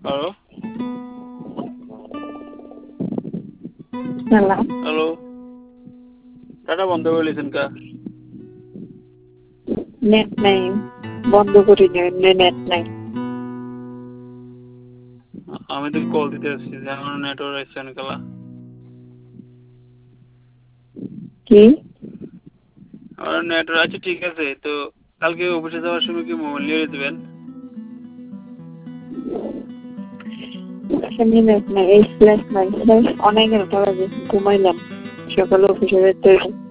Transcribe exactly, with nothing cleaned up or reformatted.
hello hello hello data বন্ধ করে লিছেন কা নেট নাই বন্ধ করি না এমনি নেট নাই আমি তো কল দিতে আসছি যে আমার নেটওয়ার্ক আসছে না কালা কি আমার নেটওয়ার্ক আছে ঠিক আছে তো কালকে অফিসে যাওয়ার সময় কি মোবাইল নিয়ে দেবেন আসলে নেট নাই এই ফ্ল্যাশ নাই ফ্ল্যাশ অনেক টাকা ঘুমাইলাম সকালে অফিসে যেতে